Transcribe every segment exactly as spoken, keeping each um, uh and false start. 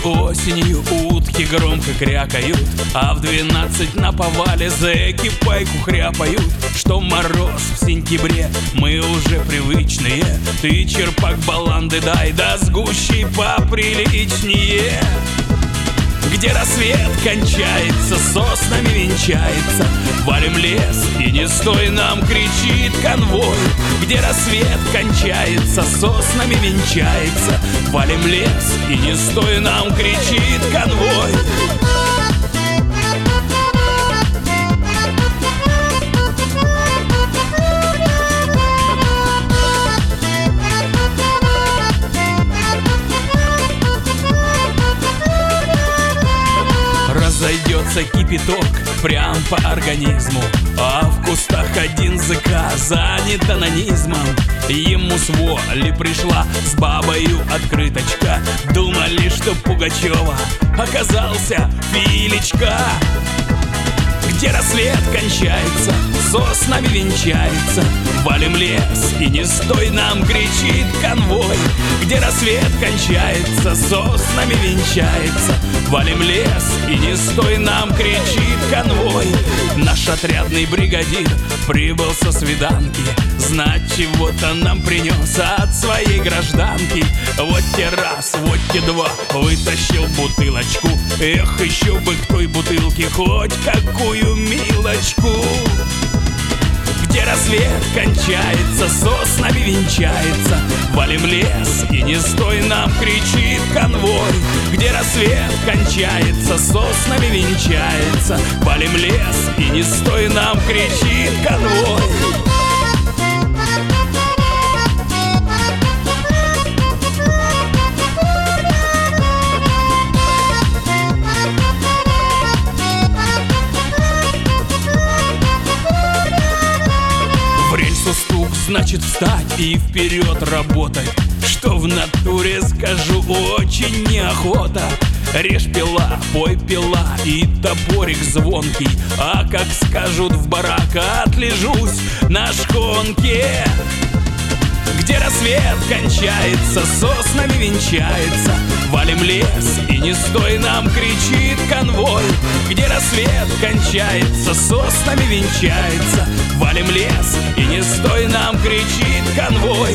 осенью утки громко крякают, а в двенадцать на повале зэки пайку хряпают. Что мороз в сентябре, мы уже привычные. Ты, черпак, баланды дай, да с гущей поприличнее. Где рассвет кончается, соснами венчается, валим лес, и не стой нам, кричит конвой. Где рассвет кончается, соснами венчается, валим лес, и не стой нам, кричит конвой. Разойдется кипяток прям по организму, а в кустах один зэка занят анонизмом. Ему с воли пришла с бабою открыточка. Думали, что Пугачева оказался Филечка. Где рассвет кончается, соснами венчается, валим лес, и не стой нам, кричит конвой. Где рассвет кончается, соснами венчается, валим лес, и не стой нам, кричит конвой. Наш отрядный бригадир прибыл со свиданки, знать чего-то нам принес от своей гражданки. Вот те раз, вот те два, вытащил бутылочку. Эх, еще бы к той бутылке хоть какую милочку. Где рассвет кончается, соснами венчается, валим лес, и не стой нам, кричит конвой. Где рассвет кончается, соснами венчается, валим лес, и не стой нам, кричит конвой. Стук, значит встать и вперед работать. Что в натуре скажу, очень неохота. Режь пила, пой пила и топорик звонкий, а как скажут в барак, отлежусь на шконке. Где рассвет кончается, соснами венчается, валим лес, и не стой нам, кричит конвой. Где рассвет кончается, соснами венчается, валим лес, и не стой нам, кричит конвой.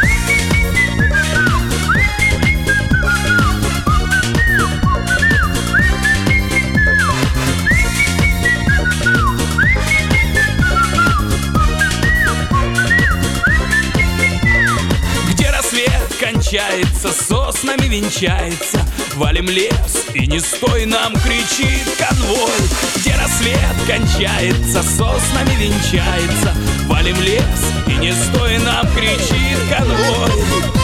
Кончается, соснами венчается, валим лес, и не стой нам, кричит конвой. Где рассвет кончается, соснами венчается, валим лес, и не стой нам, кричит конвой.